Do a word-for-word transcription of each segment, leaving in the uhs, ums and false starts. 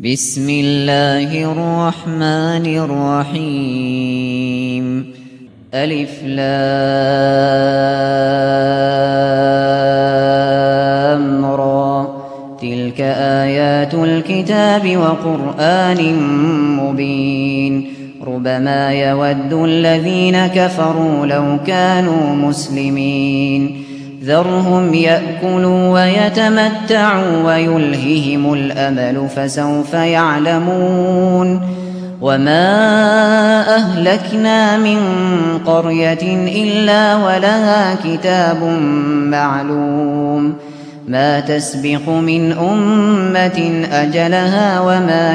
بسم الله الرحمن الرحيم. ألف لام را تلك آيات الكتاب وقرآن مبين ربما يود الذين كفروا لو كانوا مسلمين ذرهم يأكلوا ويتمتعوا ويلههم الأمل فسوف يعلمون وما أهلكنا من قرية إلا ولها كتاب معلوم ما تسبق من أمة أجلها وما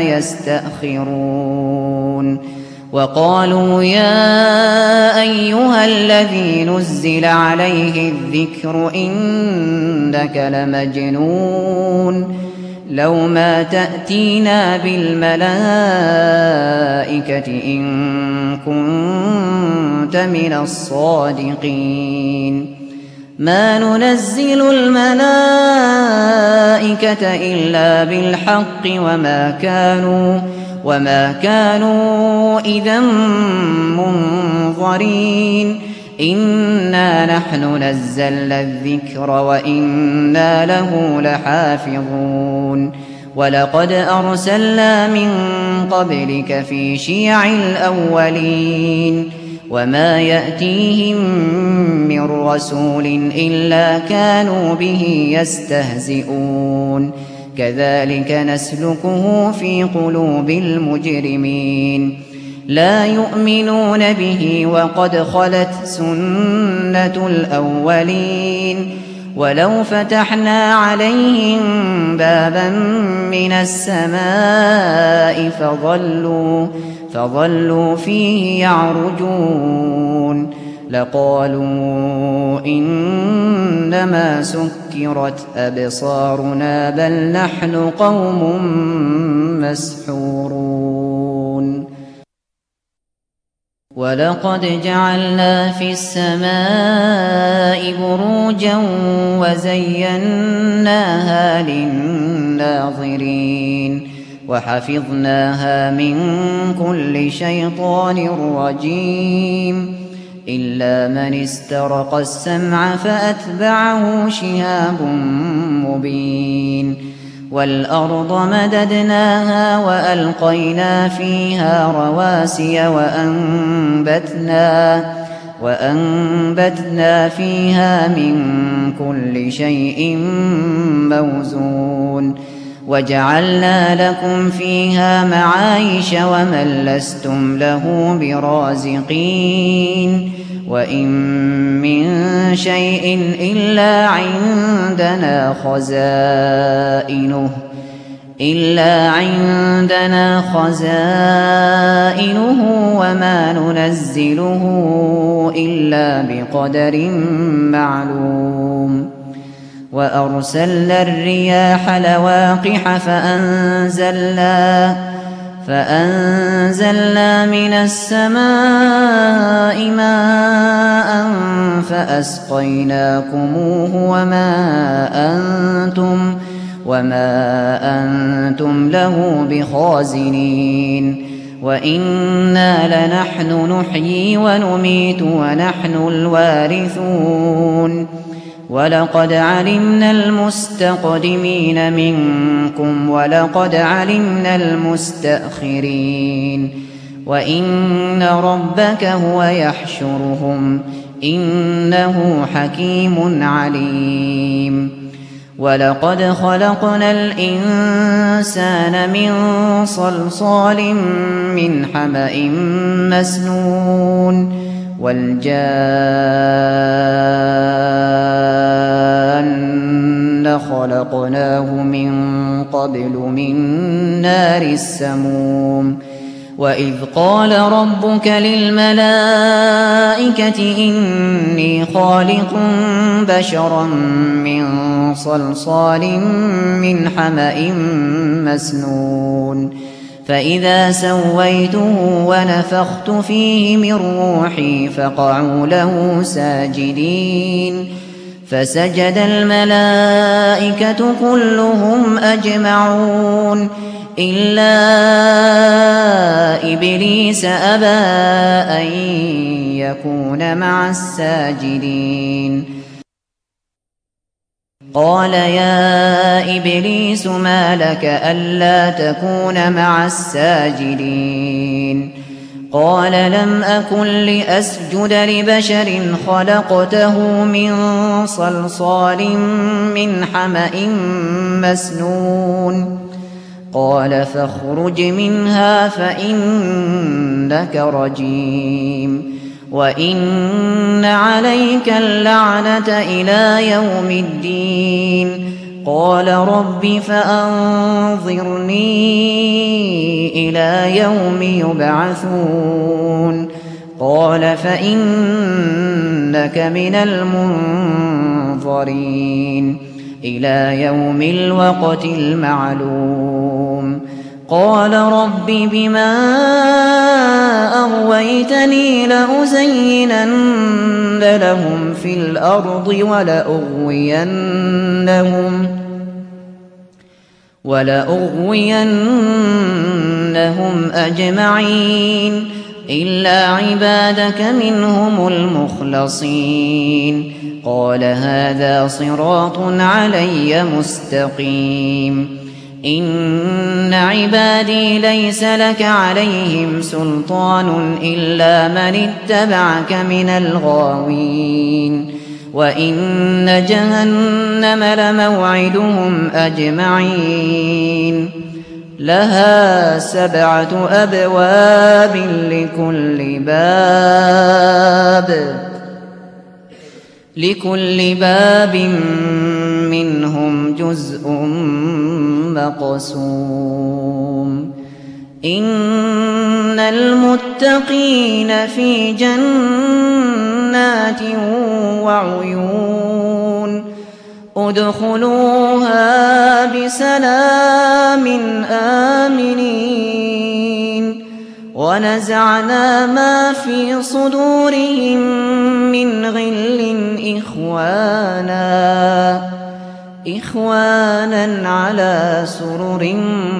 يستأخرون وقالوا يا أيها الذي نزل عليه الذكر إنك لمجنون لو ما تأتينا بالملائكة إن كنت من الصادقين ما ننزل الملائكة إلا بالحق وما كانوا وما كانوا إذا منظرين إنا نحن نزلنا الذكر وإنا له لحافظون ولقد أرسلنا من قبلك في شيع الأولين وما يأتيهم من رسول إلا كانوا به يستهزئون كذلك نسلكه في قلوب المجرمين لا يؤمنون به وقد خلت سنة الأولين ولو فتحنا عليهم بابا من السماء فظلوا, فظلوا فيه يعرجون لقالوا إنما سكرت أبصارنا بل نحن قوم مسحورون ولقد جعلنا في السماء بروجا وزيناها للناظرين وحفظناها من كل شيطان رجيم إلا من استرق السمع فأتبعه شهاب مبين والأرض مددناها وألقينا فيها رواسي وأنبتنا, وأنبتنا فيها من كل شيء موزون وجعلنا لكم فيها معايش ومن لستم له برازقين وإن من شيء إلا عندنا خزائنه إلا عندنا خزائنه وما ننزله إلا بقدر معلوم وأرسلنا الرياح لواقح فأنزلنا فأنزلنا من السماء ماء فأسقيناكموه وما أنتم وما أنتم له بخازنين وإنا لنحن نحيي ونميت ونحن الوارثون ولقد علمنا المستقدمين منكم ولقد علمنا المستأخرين وإن ربك هو يحشرهم إنه حكيم عليم ولقد خلقنا الإنسان من صلصال من حمأ مسنون والجان خلقناه من قبل من نار السموم وإذ قال ربك للملائكة إني خالق بشرا من صلصال من حمأ مسنون فإذا سويته ونفخت فيه من روحي فقعوا له ساجدين فسجد الملائكة كلهم أجمعون إلا إبليس أبى أن يكون مع الساجدين قال يا إبليس ما لك ألا تكون مع الساجدين قال لم أكن لأسجد لبشر خلقته من صلصال من حمأ مسنون قال فاخرج منها فإنك رجيم وإن عليك اللعنة إلى يوم الدين قال رب فأنظرني إلى يوم يبعثون قال فإنك من المنظرين إلى يوم الوقت المعلوم قال رب بما أغويتني لأزينن لهم في الأرض ولأغوينهم ولأغوينهم أجمعين إلا عبادك منهم المخلصين قال هذا صراط علي مستقيم إن عبادي ليس لك عليهم سلطان إلا من اتبعك من الغاوين وإن جهنم لموعدهم أجمعين لها سبعة أبواب لكل باب لكل باب منهم جزء مقسوم إن المتقين في جنات وعيون ادخلوها بسلام آمنين ونزعنا ما في صدورهم من غل إخوانا إخوانا على سرر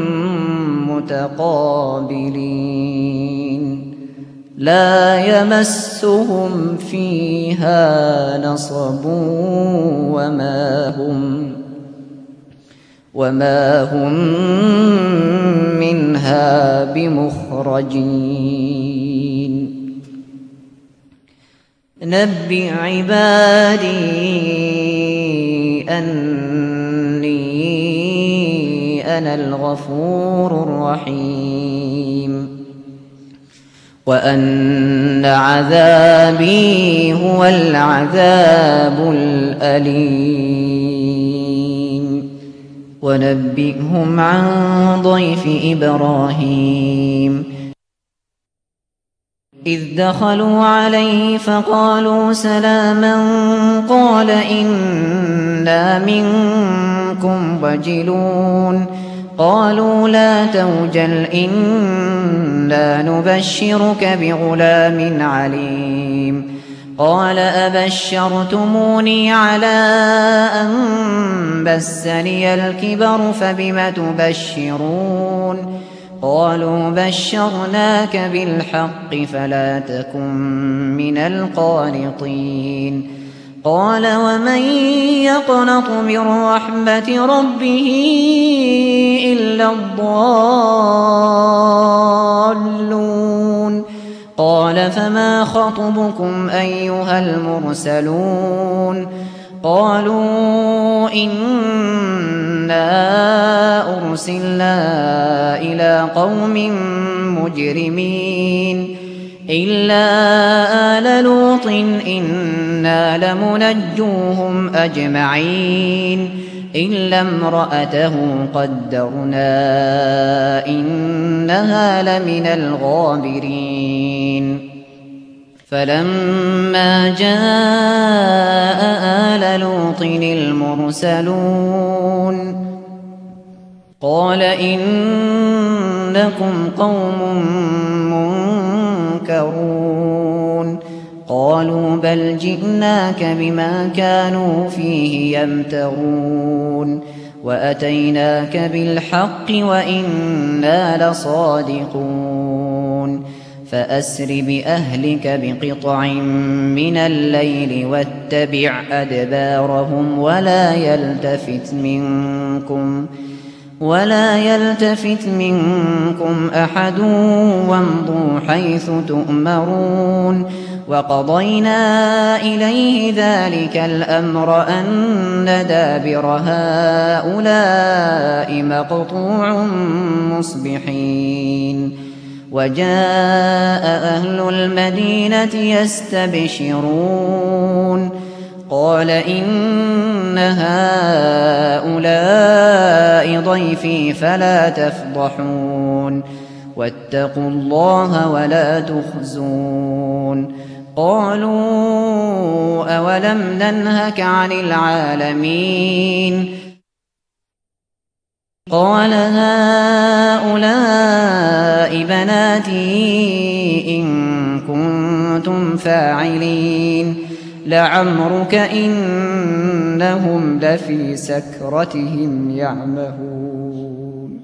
متقابلين لا يمسهم فيها نصب وما هم وما هم منها بمخرجين نبئ عبادي أني أنا الغفور الرحيم وأن عذابي هو العذاب الأليم ونبئهم عن ضيف إبراهيم إذ دخلوا عليه فقالوا سلاما قال إنا منكم وجلون قالوا لا توجل إنا نبشرك بغلام عليم قال أبشرتموني على أن مسني الكبر فبم تبشرون قالوا بشرناك بالحق فلا تكن من القانطين قال ومن يقنط من رحمة ربه إلا الضالون قال فما خطبكم أيها المرسلون قالوا إنا أرسلنا إلى قوم مجرمين إلا آل لوط إنا لمنجوهم أجمعين إلا امرأته قدرنا إنها لمن الغابرين فلما جاء آل لوط المرسلون قال إنكم قوم منكرون قالوا بل جئناك بما كانوا فيه يمترون وأتيناك بالحق وإنا لصادقون فأسر بأهلك بقطع من الليل واتبع أدبارهم ولا يلتفت منكم ولا يلتفت منكم أحد وامضوا حيث تؤمرون وقضينا إليه ذلك الأمر أن دابر هؤلاء مقطوع مصبحين وجاء أهل المدينة يستبشرون قال إن هؤلاء ضيفي فلا تفضحون واتقوا الله ولا تخزون قالوا أولم ننهك عن العالمين قال هؤلاء بناتي إن كنتم فاعلين لعمرك إنهم لفي سكرتهم يعمهون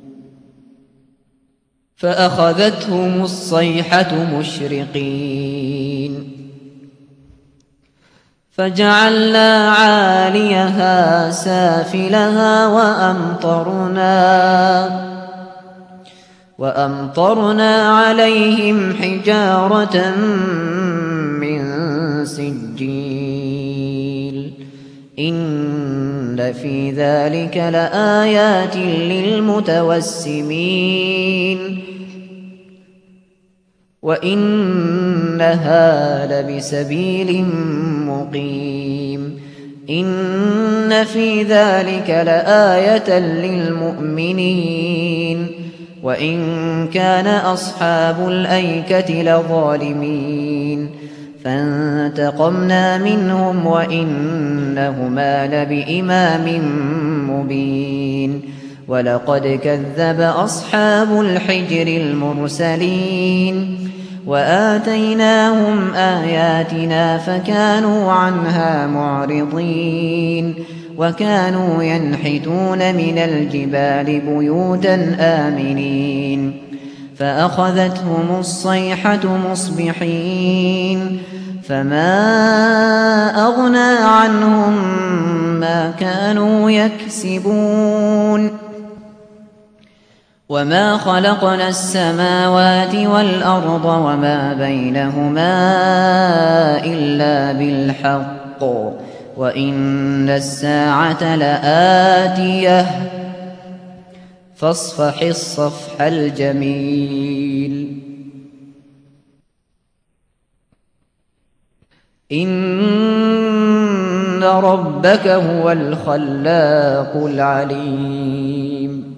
فأخذتهم الصيحة مشرقين فجعلنا عاليها سافلها وأمطرنا وأمطرنا عليهم حجارة من سجيل إن في ذلك لآيات للمتوسمين وإنها لبسبيل مقيم إن في ذلك لآية للمؤمنين وإن كان أصحاب الأيكة لظالمين فانتقمنا منهم وإنهما لبإمام مبين ولقد كذب أصحاب الحجر المرسلين وآتيناهم آياتنا فكانوا عنها معرضين وكانوا ينحتون من الجبال بيوتا آمنين فأخذتهم الصيحة مصبحين فما أغنى عنهم ما كانوا يكسبون وما خلقنا السماوات والأرض وما بينهما إلا بالحق وإن الساعة لآتية فاصفح الصفح الجميل إن ربك هو الخلاق العليم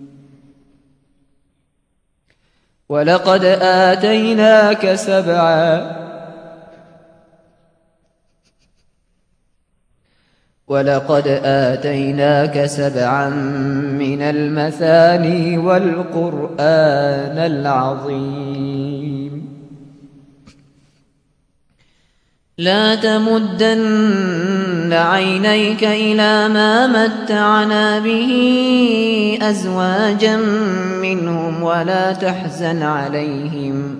ولقد آتيناك سبعا ولقد آتيناك سبعا من المثاني والقرآن العظيم لا تمدن عينيك إلى ما متعنا به أزواجا منهم ولا تحزن عليهم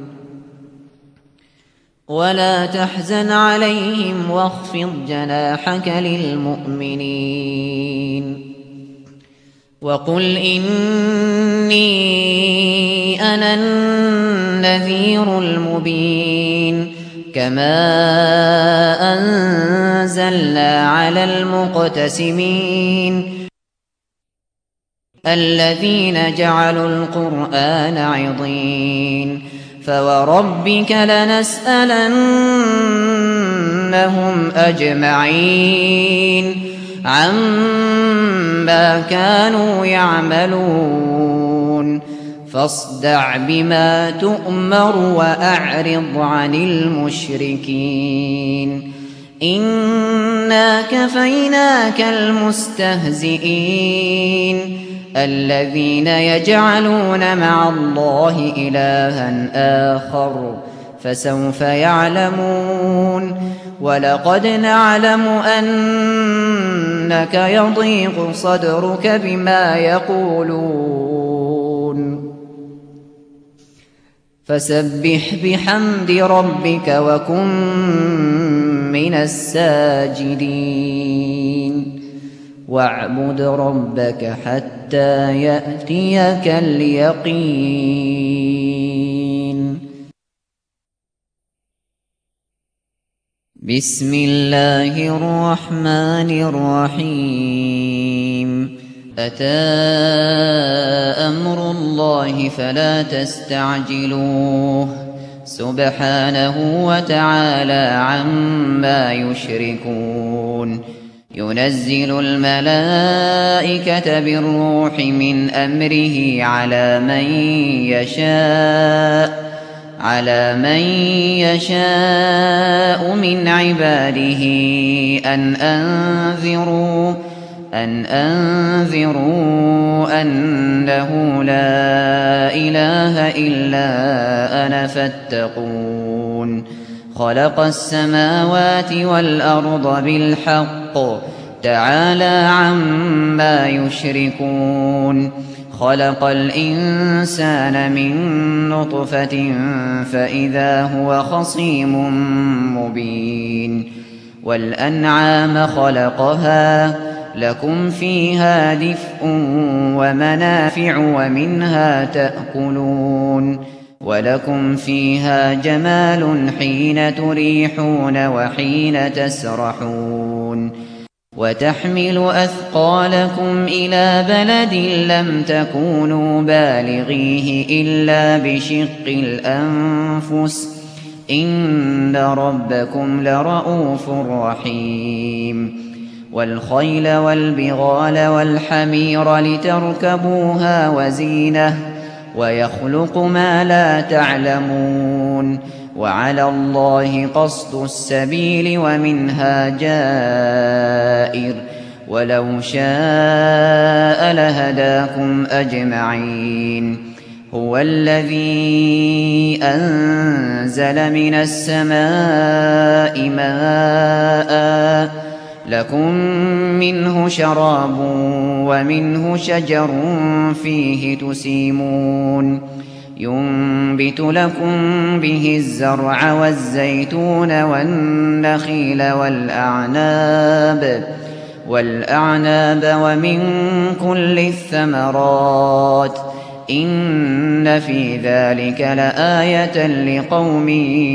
ولا تحزن عليهم واخفض جناحك للمؤمنين وقل إني أنا النذير المبين كما أنزلنا على المقتسمين الذين جعلوا القرآن عضين فوربك لنسألنهم أجمعين عما كانوا يعملون فاصدع بما تؤمر وأعرض عن المشركين إنا كفيناك المستهزئين الذين يجعلون مع الله إلها آخر فسوف يعلمون ولقد نعلم أنك يضيق صدرك بما يقولون فسبح بحمد ربك وكن من الساجدين واعبد ربك حتى يأتيك اليقين. بسم الله الرحمن الرحيم. أتى أمر الله فلا تستعجلوه سبحانه وتعالى عما يشركون. ينزل الملائكة بالروح من أمره على من يشاء على من يشاء من عباده أن أنذروا أن أنذروا أنه لا إله إلا أنا فاتقون. خلق السماوات والأرض بالحق تعالى عما يشركون. خلق الإنسان من نطفة فإذا هو خصيم مبين. والأنعام خلقها لكم فيها دفء ومنافع ومنها تأكلون ولكم فيها جمال حين تريحون وحين تسرحون. وتحمل أثقالكم إلى بلد لم تكونوا بالغيه إلا بشق الأنفس إن ربكم لرءوف رحيم. والخيل والبغال والحمير لتركبوها وزينة ويخلق ما لا تعلمون. وعلى الله قصد السبيل ومنها جائر ولو شاء لهداكم أجمعين. هو الذي أنزل من السماء ماء لكم منه شراب ومنه شجر فيه تسيمون. ينبت لكم به الزرع والزيتون والنخيل والأعناب والأعناب ومن كل الثمرات إن في ذلك لآية لقوم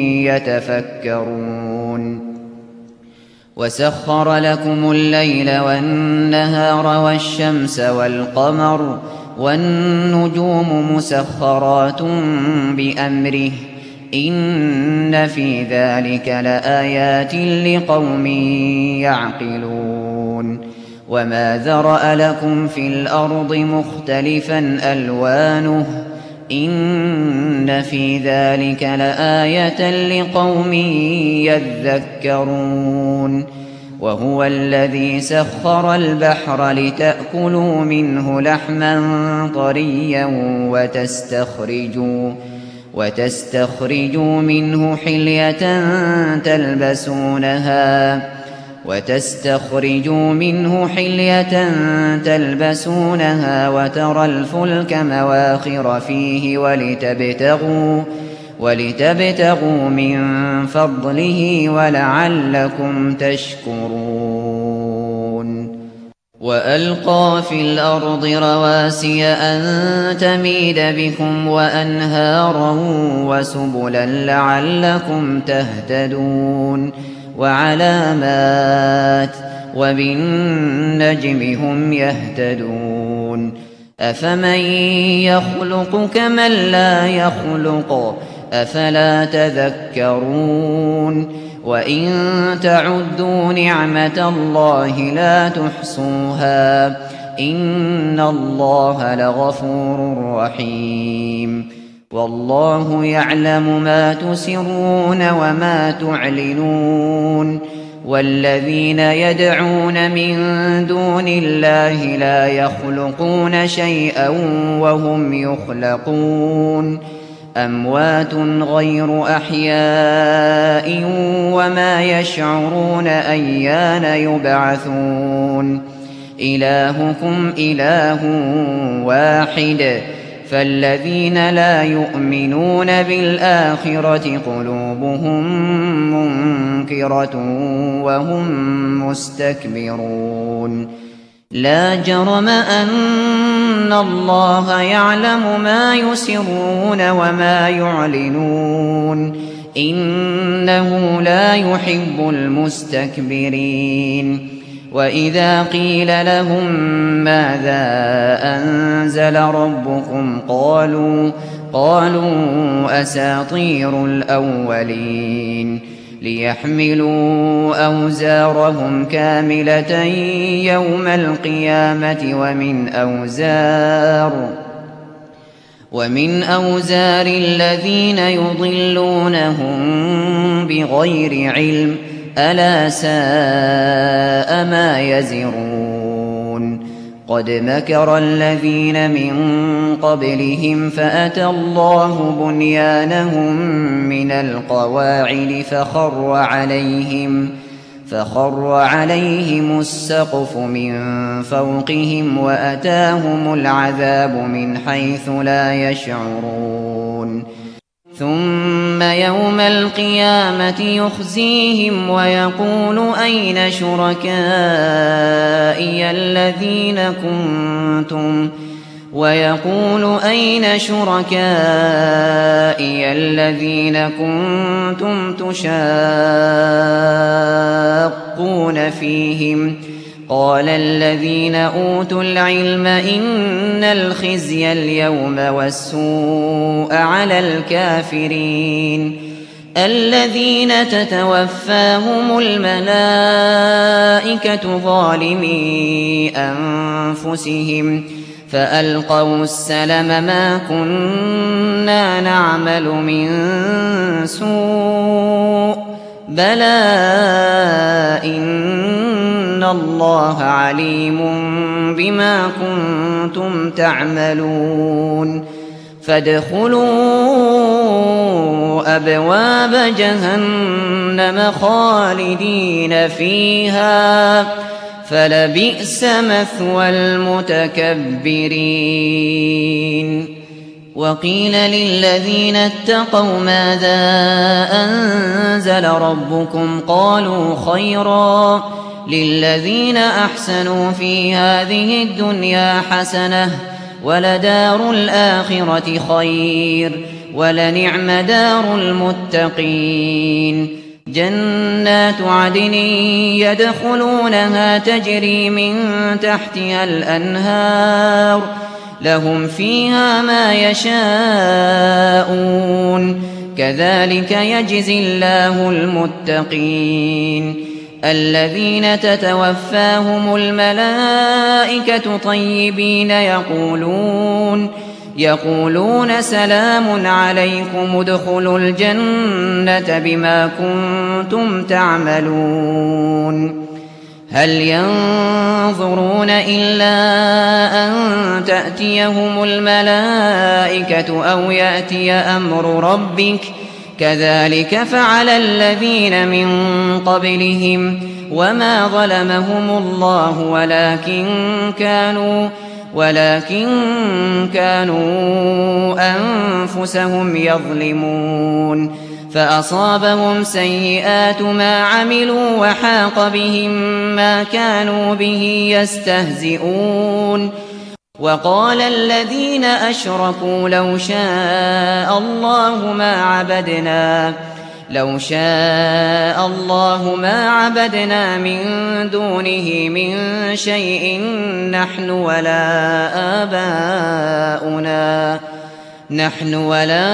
يتفكرون. وسخر لكم الليل والنهار والشمس والقمر والنجوم مسخرات بأمره إن في ذلك لآيات لقوم يعقلون. وما ذرأ لكم في الأرض مختلفا ألوانه إن في ذلك لآية لقوم يذكرون. وهو الذي سخر البحر لتأكلوا منه لحما طريا وتستخرجوا وتستخرجوا منه حلية تلبسونها وتستخرجوا منه حلية تلبسونها وترى الفلك مواخر فيه ولتبتغوا ولتبتغوا من فضله ولعلكم تشكرون. وألقى في الأرض رواسي أن تميد بكم وأنهارا وسبلا لعلكم تهتدون. وعلامات وبالنجم هم يهتدون. أفمن يخلق كمن لا يخلق أفلا تذكرون. وإن تعدوا نعمة الله لا تحصوها إن الله لغفور رحيم. والله يعلم ما تسرون وما تعلنون. والذين يدعون من دون الله لا يخلقون شيئا وهم يخلقون. أموات غير أحياء وما يشعرون أيان يبعثون إلهكم إله واحد فالذين لا يؤمنون بالآخرة قلوبهم منكرة وهم مستكبرون لا جرم أن الله يعلم ما يسرون وما يعلنون إنه لا يحب المستكبرين وإذا قيل لهم ماذا أنزل ربكم قالوا قالوا أساطير الأولين ليحملوا أوزارهم كاملة يوم القيامة ومن أوزار ومن أوزار الذين يضلونهم بغير علم ألا ساء ما يزرون قد مكر الذين من قبلهم فأتى الله بنيانهم من القواعد فخر عليهم فخر عليهم السقف من فوقهم وأتاهم العذاب من حيث لا يشعرون ثم يوم القيامة يخزيهم ويقول أين شركائي الذين كنتم ويقول أين شركائي الذين كنتم تشاقون فيهم قال الذين أوتوا العلم إن الخزي اليوم والسوء على الكافرين الذين تتوفاهم الملائكة ظالمي أنفسهم فألقوا السلم ما كنا نعمل من سوء بلى إن الله عليم بما كنتم تعملون فادخلوا أبواب جهنم خالدين فيها فلبئس مثوى المتكبرين وقيل للذين اتقوا ماذا أنزل ربكم قالوا خيرا للذين أحسنوا في هذه الدنيا حسنة ولدار الآخرة خير ولنعم دار المتقين جنات عدن يدخلونها تجري من تحتها الأنهار لهم فيها ما يشاءون كذلك يجزي الله المتقين الذين تتوفاهم الملائكة طيبين يقولون يقولون سلام عليكم ادخلوا الجنة بما كنتم تعملون هل ينظرون إلا أن تأتيهم الملائكة أو يأتي أمر ربك كذلك فعل الذين من قبلهم وما ظلمهم الله ولكن كانوا ولكن كانوا أنفسهم يظلمون فأصابهم سيئات ما عملوا وحاق بهم ما كانوا به يستهزئون وقال الذين أشركوا لو شاء الله ما عبدنا لو شاء الله ما عبدنا من دونه من شيء نحن ولا آباؤنا نحن ولا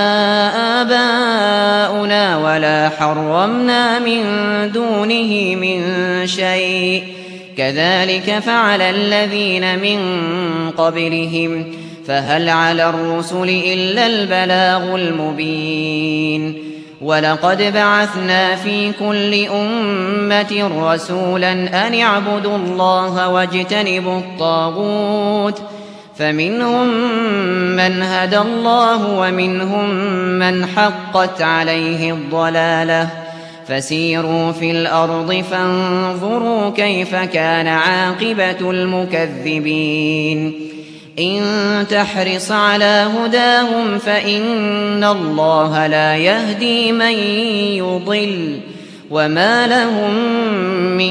آباؤنا ولا حرمنا من دونه من شيء كذلك فعل الذين من قبلهم فهل على الرسل إلا البلاغ المبين ولقد بعثنا في كل أمة رسولا أن اعبدوا الله واجتنبوا الطاغوت فمنهم من هدى الله ومنهم من حقت عليه الضلالة فسيروا في الأرض فانظروا كيف كان عاقبة المكذبين إن تحرص على هداهم فإن الله لا يهدي من يضل وما لهم من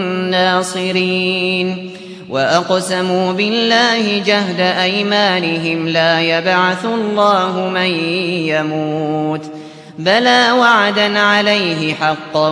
ناصرين وأقسموا بالله جهد أيمانهم لا يبعث الله من يموت بلى وعدا عليه حقا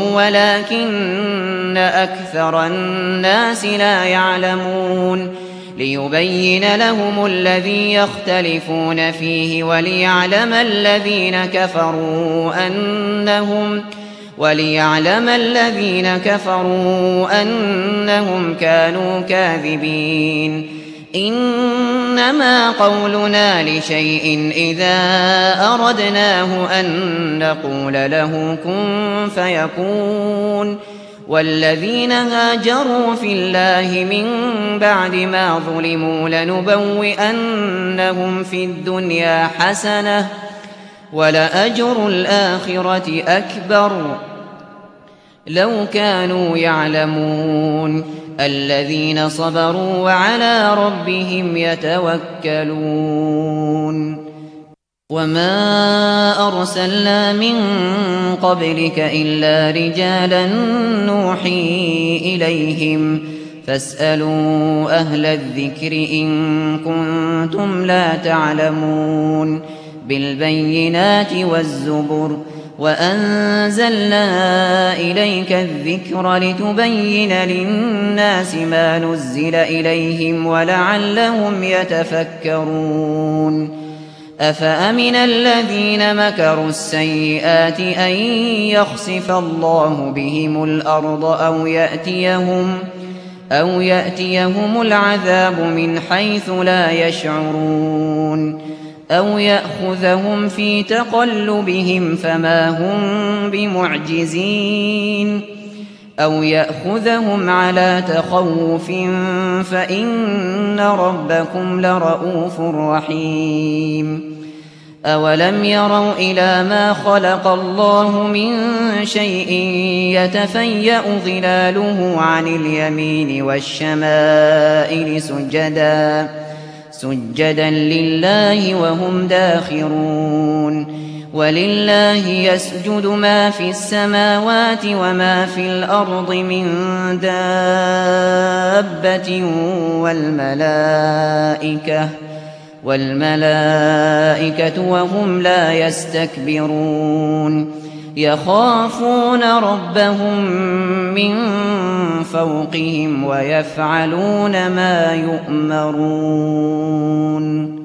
ولكن أكثر الناس لا يعلمون ليبين لهم الذي يختلفون فيه وليعلم الذين كفروا أنهم وليعلم الذين كفروا أنهم كانوا كاذبين إنما قولنا لشيء إذا أردناه أن نقول له كن فيكون والذين هاجروا في الله من بعد ما ظلموا لنبوئنهم في الدنيا حسنة ولأجر الآخرة أكبر لو كانوا يعلمون الذين صبروا وعلى ربهم يتوكلون وما أرسلنا من قبلك إلا رجالا نوحي إليهم فاسألوا أهل الذكر إن كنتم لا تعلمون بالبينات والزبر وأنزلنا إليك الذكر لتبين للناس ما نزل إليهم ولعلهم يتفكرون أفأمن الذين مكروا السيئات أن يخسف الله بهم الأرض أو يأتيهم أو يأتيهم العذاب من حيث لا يشعرون أو يأخذهم في تقلبهم فما هم بمعجزين أو يأخذهم على تخوف فإن ربكم لرؤوف رحيم أولم يروا إلى ما خلق الله من شيء يتفيأ ظلاله عن اليمين والشمائل سجدا سجدا لله وهم داخرون ولله يسجد ما في السماوات وما في الأرض من دابة والملائكة والملائكة وهم لا يستكبرون يخافون ربهم من فوقهم ويفعلون ما يؤمرون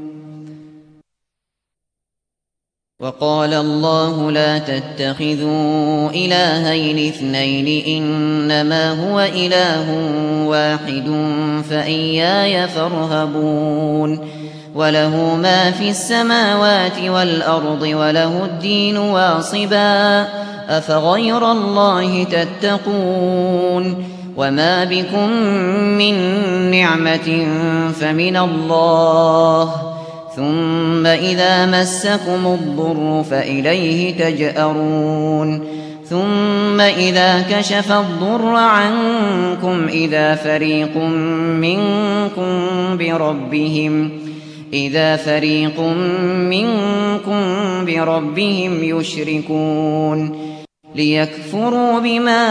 وقال الله لا تتخذوا إلهين اثنين إنما هو إله واحد فإياي فارهبون وله ما في السماوات والأرض وله الدين واصبا أفغير الله تتقون وما بكم من نعمة فمن الله ثم إذا مسكم الضر فإليه تجأرون ثم إذا كشف الضر عنكم إذا فريق منكم بربهم إذا فريق منكم بربهم يشركون ليكفروا بما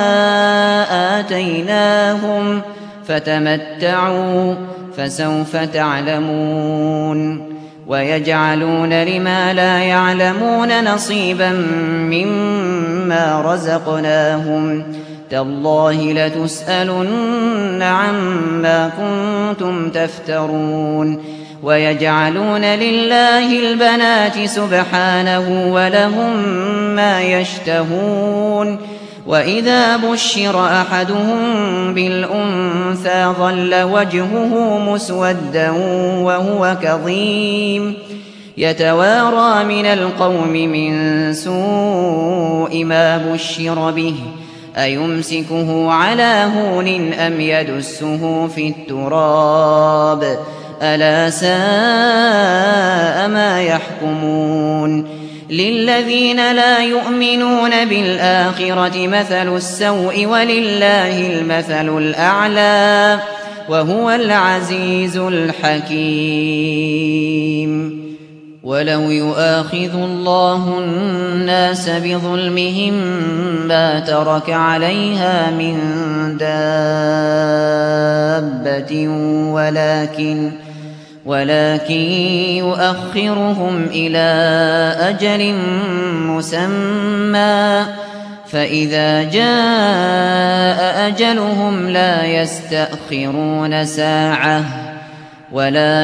آتيناهم فتمتعوا فسوف تعلمون ويجعلون لما لا يعلمون نصيبا مما رزقناهم تالله لتسألن عما كنتم تفترون ويجعلون لله البنات سبحانه ولهم ما يشتهون وإذا بشر أحدهم بالأنثى ظل وجهه مسودا وهو كظيم يتوارى من القوم من سوء ما بشر به أيمسكه على هون أم يدسه في التراب ألا ساء ما يحكمون للذين لا يؤمنون بالآخرة مثل السوء ولله المثل الأعلى وهو العزيز الحكيم ولو يؤاخذ الله الناس بظلمهم ما ترك عليها من دابة ولكن ولكن يؤخرهم إلى أجل مسمى فإذا جاء أجلهم لا يستأخرون ساعة ولا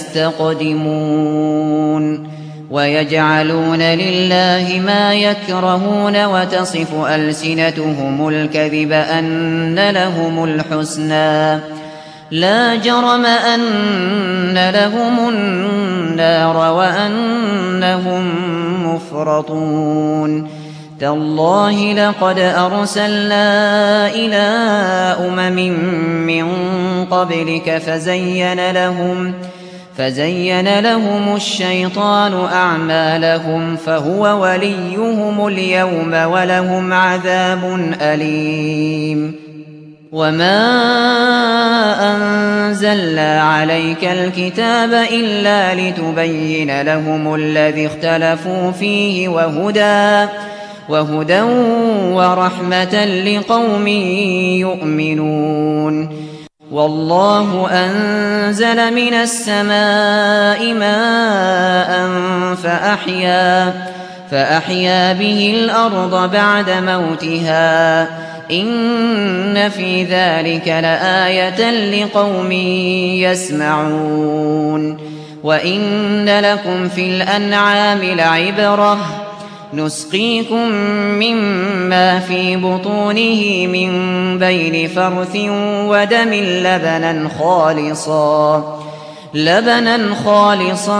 يستقدمون ويجعلون لله ما يكرهون وتصف ألسنتهم الكذب أن لهم الحسنى لا جرم أن لهم النار وأنهم مفرطون تالله لقد أرسلنا إلى أمم من قبلك فزين لهم فزين لهم الشيطان أعمالهم فهو وليهم اليوم ولهم عذاب أليم وما أنزلنا عليك الكتاب إلا لتبين لهم الذي اختلفوا فيه وهدى وهدى ورحمة لقوم يؤمنون والله أنزل من السماء ماء فأحيا فأحيا به الأرض بعد موتها إن في ذلك لآية لقوم يسمعون وإن لكم في الأنعام لعبرة نسقيكم مما في بطونه من بين فرث ودم لبنا خالصا لبنا خالصا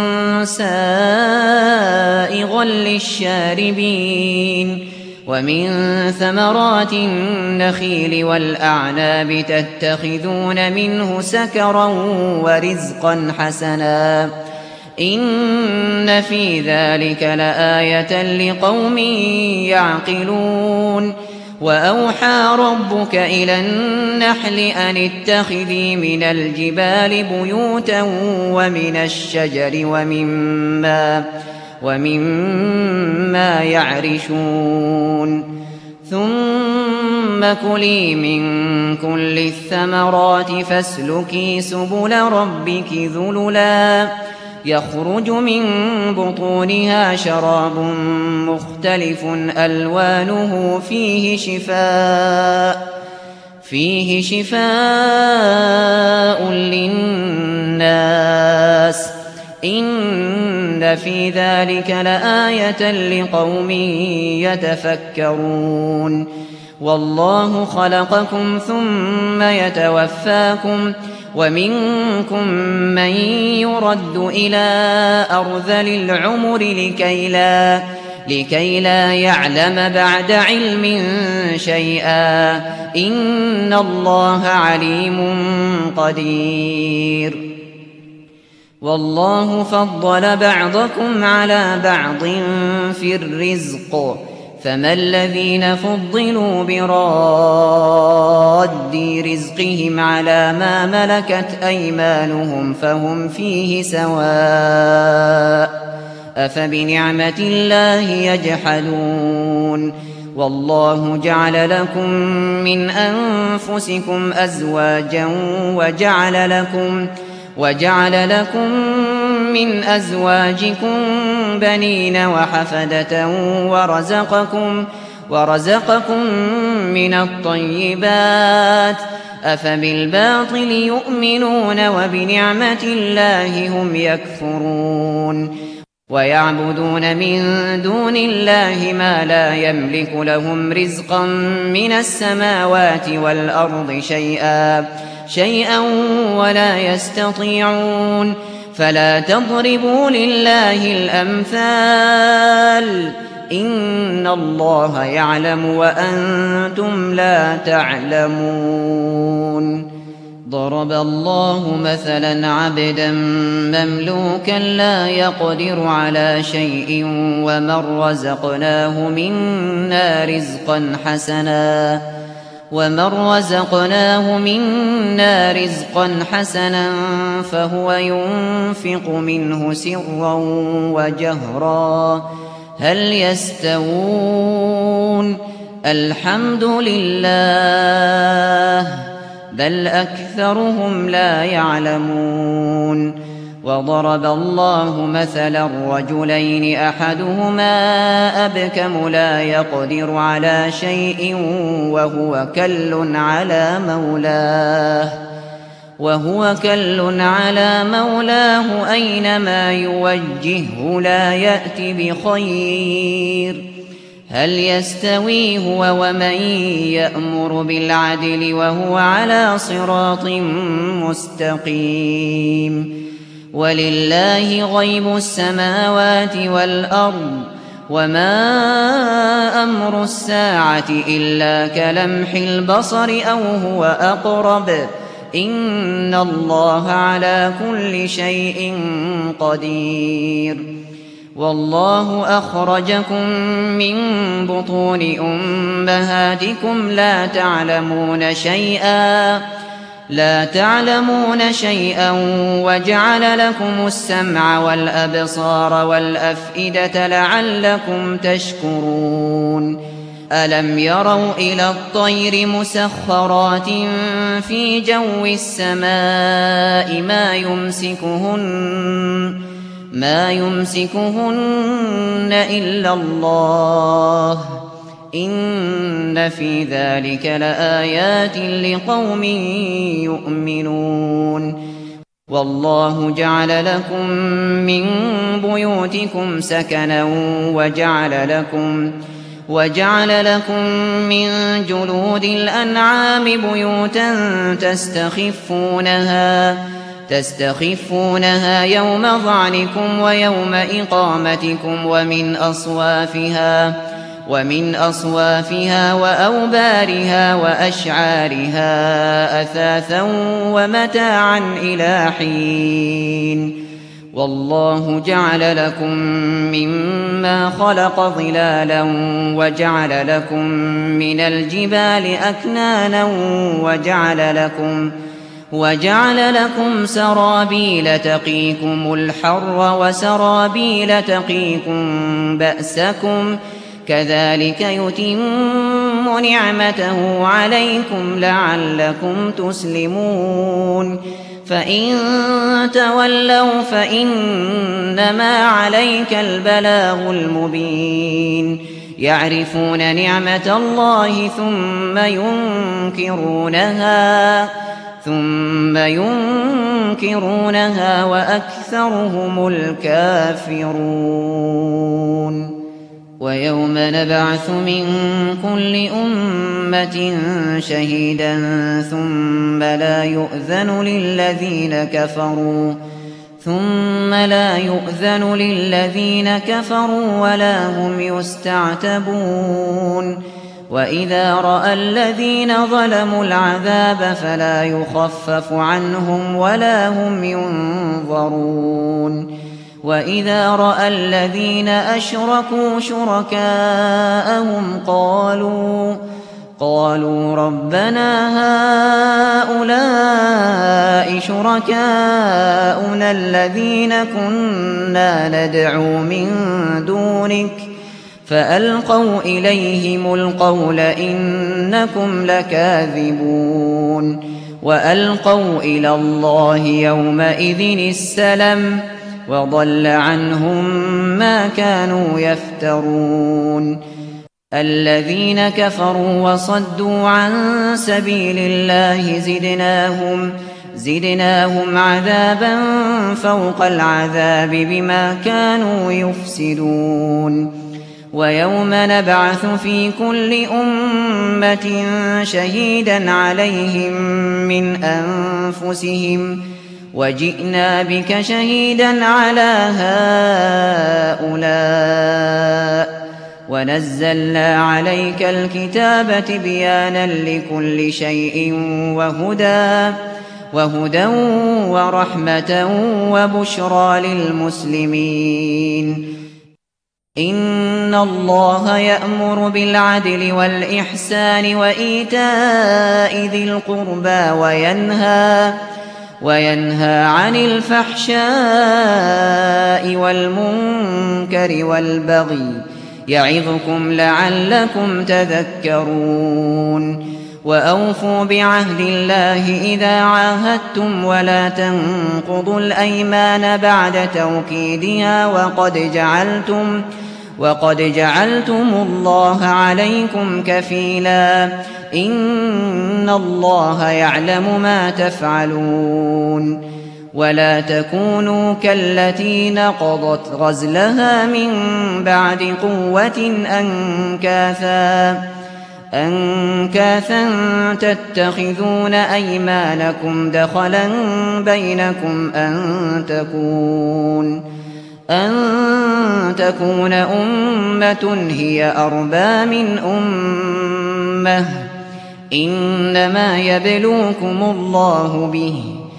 سائغا للشاربين ومن ثمرات النخيل والأعناب تتخذون منه سكرا ورزقا حسنا إن في ذلك لآية لقوم يعقلون وأوحى ربك إلى النحل أن اتخذي من الجبال بيوتا ومن الشجر ومما ومما يعرشون ثم كلي من كل الثمرات فاسلكي سبل ربك ذللا يخرج من بطونها شراب مختلف ألوانه فيه شفاء فيه شفاء للناس إن في ذلك لآية لقوم يتفكرون والله خلقكم ثم يتوفاكم ومنكم من يرد إلى أرذل العمر لكي لا, لكي لا يعلم بعد علم شيئا إن الله عليم قدير والله فضل بعضكم على بعض في الرزق فما الذين فضلوا براد رزقهم على ما ملكت أيمانهم فهم فيه سواء أفبنعمة الله يجحدون والله جعل لكم من أنفسكم أزواجا وجعل لكم وجعل لكم من أزواجكم بنين وحفدة ورزقكم ورزقكم من الطيبات أفبالباطل يؤمنون وبنعمة الله هم يكفرون ويعبدون من دون الله ما لا يملك لهم رزقا من السماوات والأرض شيئا شيئا ولا يستطيعون فلا تضربوا لله الأمثال إن الله يعلم وأنتم لا تعلمون ضرب الله مثلا عبدا مملوكا لا يقدر على شيء ومن رزقناه منا رزقا حسنا ومن رزقناه منا رزقا حسنا فهو ينفق منه سرا وجهرا هل يستوون الحمد لله بل أكثرهم لا يعلمون وضرب الله مثلا رجلين أحدهما أبكم لا يقدر على شيء وهو كل على مولاه وهو كل على مولاه أينما يوجهه لا يأت بخير هل يستوي هو ومن يأمر بالعدل وهو على صراط مستقيم ولله غيب السماوات والأرض وما أمر الساعة إلا كلمح البصر أو هو أقرب إن الله على كل شيء قدير والله أخرجكم من بطون أمهاتكم لا تعلمون شيئا لا تعلمون شيئا وجعل لكم السمع والأبصار والأفئدة لعلكم تشكرون ألم يروا إلى الطير مسخرات في جو السماء ما يمسكهن ما يمسكهن إلا الله إن في ذلك لآيات لقوم يؤمنون والله جعل لكم من بيوتكم سكنا وجعل لكم وجعل لكم من جلود الأنعام بيوتا تستخفونها تستخفونها يوم ظعنكم ويوم إقامتكم ومن أصوافها ومن أصوافها وأوبارها وأشعارها أثاثا ومتاعا إلى حين والله جعل لكم مما خلق ظلالا وجعل لكم من الجبال أكنانا وجعل لكم وجعل لكم سرابيل تقيكم الحر وسرابيل تقيكم بأسكم كذلك يتم نعمته عليكم لعلكم تسلمون فإن تولوا فإنما عليك البلاغ المبين يعرفون نعمة الله ثم ينكرونها ثم ينكرونها وأكثرهم الكافرون ويوم نبعث من كل أمة شهيدا ثم لا يؤذن للذين كفروا ثم لا يؤذن للذين كفروا ولا هم يستعتبون وإذا رأى الذين ظلموا العذاب فلا يخفف عنهم ولا هم ينظرون وإذا رأى الذين أشركوا شركاءهم قالوا قالوا ربنا هؤلاء شركاؤنا الذين كنا ندعو من دونك فألقوا إليهم القول إنكم لكاذبون وألقوا إلى الله يومئذ السلم وضل عنهم ما كانوا يفترون الذين كفروا وصدوا عن سبيل الله زدناهم زدناهم عذابا فوق العذاب بما كانوا يفسدون ويوم نبعث في كل أمة شهيدا عليهم من أنفسهم وجئنا بك شهيدا على هؤلاء ونزلنا عليك الكتاب تبيانا لكل شيء وهدى وهدى ورحمة وبشرى للمسلمين. إن الله يأمر بالعدل والإحسان وإيتاء ذي القربى وينهى وينهى عن الفحشاء والمنكر والبغي يعظكم لعلكم تذكرون. وأوفوا بعهد الله إذا عاهدتم ولا تنقضوا الأيمان بعد توكيدها وقد جعلتم وقد جعلتم الله عليكم كفيلا إن الله يعلم ما تفعلون. ولا تكونوا كالتي نقضت غزلها من بعد قوة أنكاثا أنكاثا تتخذون أيمانكم دخلا بينكم أن تكون أن تكون أمة هي أربى من أمة إنما يبلوكم الله به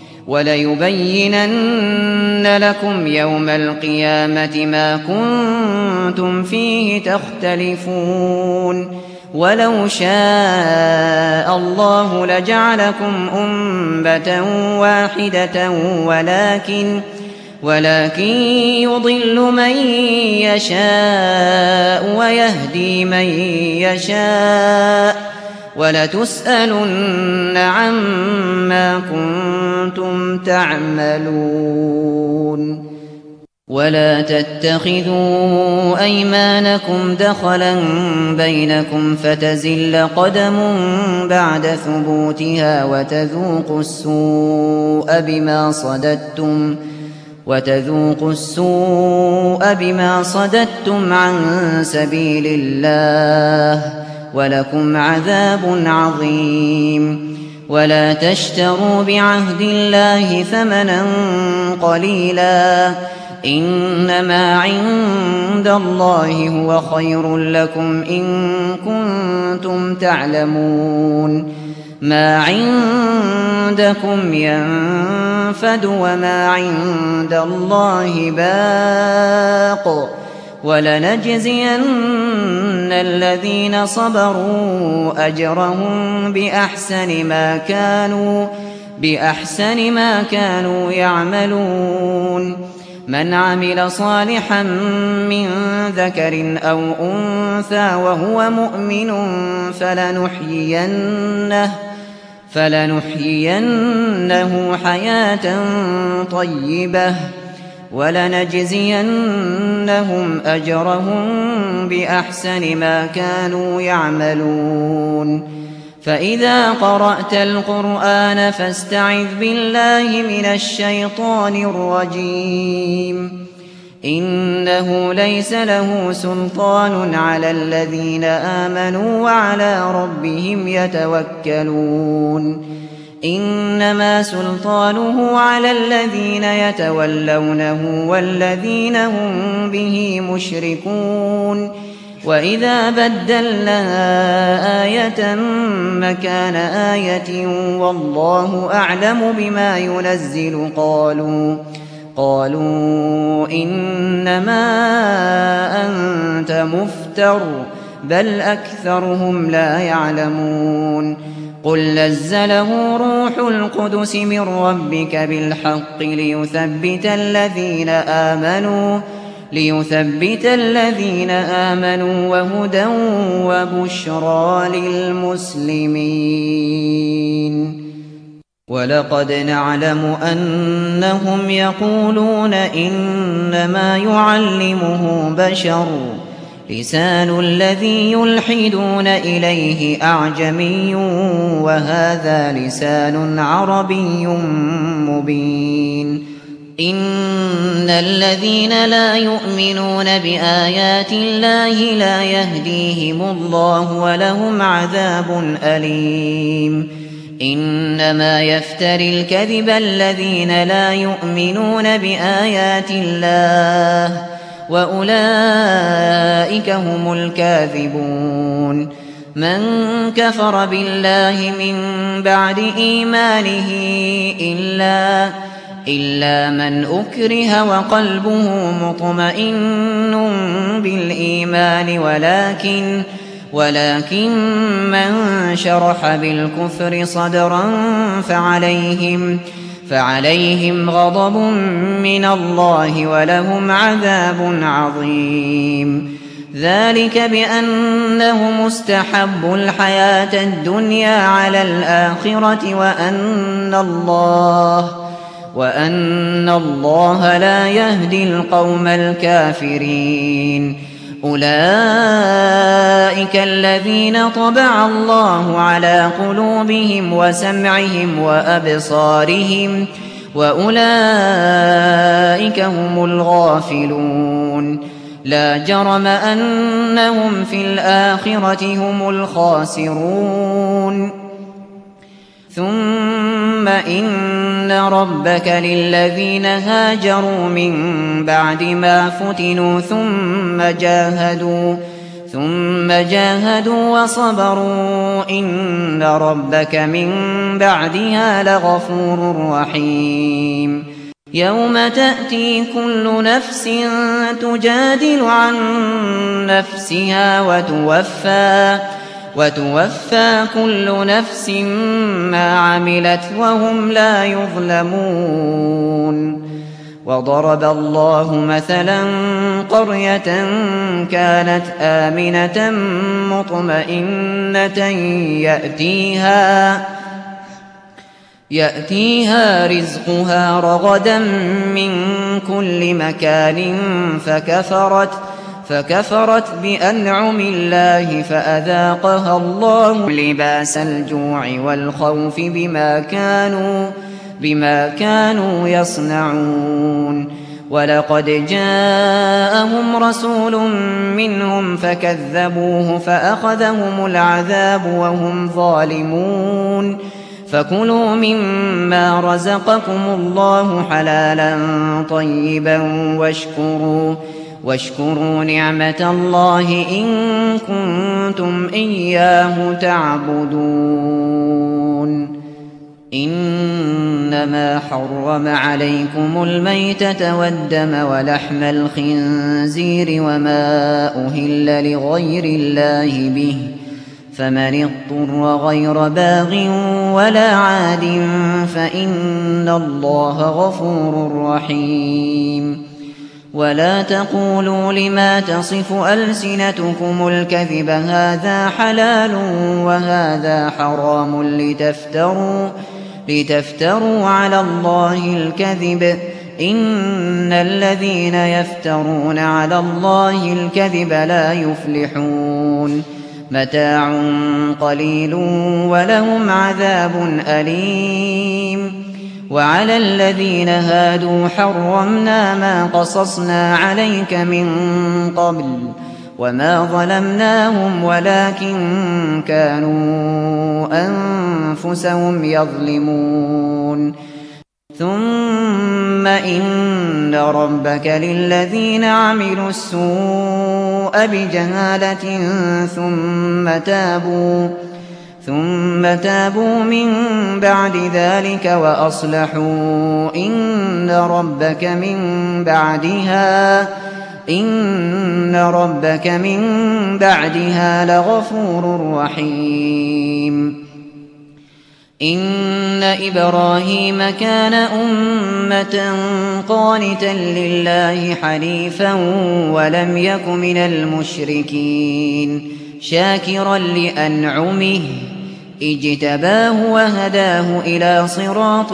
وليبينن لكم يوم القيامة ما كنتم فيه تختلفون. ولو شاء الله لجعلكم أمة واحدة ولكن ولكن يضل من يشاء ويهدي من يشاء ولتسألن عما كنتم تعملون. ولا تتخذوا أيمانكم دخلا بينكم فتزل قدم بعد ثبوتها وتذوقوا السوء بما صددتم وتذوقوا السوء بما صددتم عن سبيل الله ولكم عذاب عظيم. ولا تشتروا بعهد الله ثمنا قليلا إنما عند الله هو خير لكم إن كنتم تعلمون. ما عندكم ينفد وما عند الله باق ولنجزين الذين صبروا أجرهم بأحسن ما كانوا بأحسن ما كانوا يعملون. من عمل صالحا من ذكر أو أنثى وهو مؤمن فلنحيينه فلنحيينه حياة طيبة ولنجزينهم أجرهم بأحسن ما كانوا يعملون. فإذا قرأت القرآن فاستعذ بالله من الشيطان الرجيم. إنه ليس له سلطان على الذين آمنوا وعلى ربهم يتوكلون. إنما سلطانه على الذين يتولونه والذين هم به مشركون. وإذا بدلنا آية مكان آية والله أعلم بما ينزل قالوا قالوا إنما أنت مفتر بل أكثرهم لا يعلمون. قل نزله روح القدس من ربك بالحق ليثبت الذين آمنوا ليثبت الذين آمنوا وهدى وبشرى للمسلمين. ولقد نعلم أنهم يقولون إنما يعلمه بشر لسان الذي يلحدون إليه أعجمي وهذا لسان عربي مبين. إن الذين لا يؤمنون بآيات الله لا يهديهم الله ولهم عذاب أليم. إنما يفتري الكذب الذين لا يؤمنون بآيات الله وأولئك هم الكاذبون. من كفر بالله من بعد إيمانه إلا إلا من أكره وقلبه مطمئن بالإيمان ولكن ولكن من شرح بالكفر صدرا فعليهم فعليهم غضب من الله ولهم عذاب عظيم. ذلك بأنهم استحبوا الحياة الدنيا على الآخرة وأن الله وأن الله لا يهدي القوم الكافرين. أولئك الذين طبع الله على قلوبهم وسمعهم وأبصارهم وأولئك هم الغافلون. لا جرم أنهم في الآخرة هم الخاسرون. ثم إن ربك للذين هاجروا من بعد ما فتنوا ثم جاهدوا ثم جاهدوا وصبروا إن ربك من بعدها لغفور رحيم. يوم تأتي كل نفس تجادل عن نفسها وتوفى وتوفى كل نفس ما عملت وهم لا يظلمون. وضرب الله مثلا قرية كانت آمنة مطمئنة يأتيها يأتيها رزقها رغدا من كل مكان فكفرت فكفرت بأنعم الله فأذاقها الله لباس الجوع والخوف بما كانوا بما كانوا يصنعون. ولقد جاءهم رسول منهم فكذبوه فأخذهم العذاب وهم ظالمون. فكلوا مما رزقكم الله حلالا طيبا واشكروا واشكروا نعمة الله إن كنتم إياه تعبدون. إنما حرم عليكم الميتة والدم ولحم الخنزير وما أهل لغير الله به فمن اضطر غير باغ ولا عاد فإن الله غفور رحيم. ولا تقولوا لما تصف ألسنتكم الكذب هذا حلال وهذا حرام لتفتروا لتفتروا على الله الكذب إن الذين يفترون على الله الكذب لا يفلحون. متاع قليل ولهم عذاب أليم. وعلى الذين هادوا حرمنا ما قصصنا عليك من قبل وما ظلمناهم ولكن كانوا أنفسهم يظلمون. ثم إن ربك للذين عملوا السوء بجهالة ثم تابوا ثم تابوا من بعد ذلك وأصلحوا إن ربك من بعدها إن ربك من بعدها لغفور رحيم. إن إبراهيم كان أمة قانتا لله حنيفا ولم يك من المشركين شاكرا لأنعمه اجتباه وهداه إلى صراط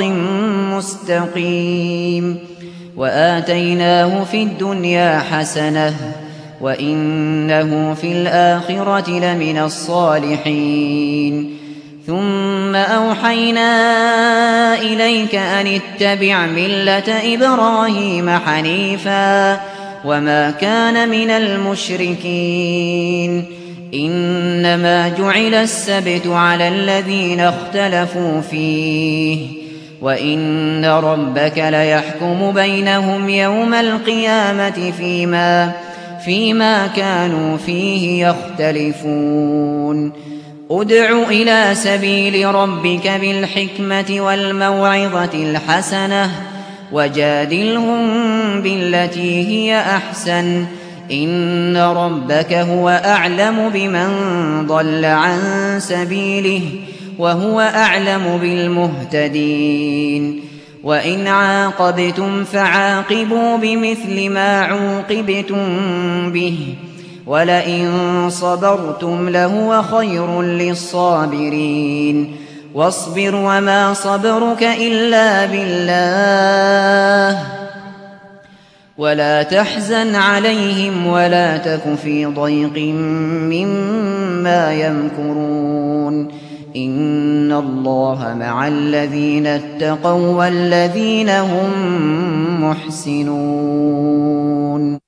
مستقيم. وآتيناه في الدنيا حسنة وإنه في الآخرة لمن الصالحين. ثم أوحينا إليك أن اتبع ملة إبراهيم حنيفا وما كان من المشركين. إنما جعل السبت على الذين اختلفوا فيه وإن ربك ليحكم بينهم يوم القيامة فيما فيما كانوا فيه يختلفون ادع إلى سبيل ربك بالحكمة والموعظة الحسنة وجادلهم بالتي هي أحسن إن ربك هو أعلم بمن ضل عن سبيله وهو أعلم بالمهتدين وإن عاقبتم فعاقبوا بمثل ما عوقبتم به ولئن صبرتم لهو خير للصابرين واصبر وما صبرك إلا بالله ولا تحزن عليهم ولا تك في ضيق مما يمكرون إن الله مع الذين اتقوا والذين هم محسنون.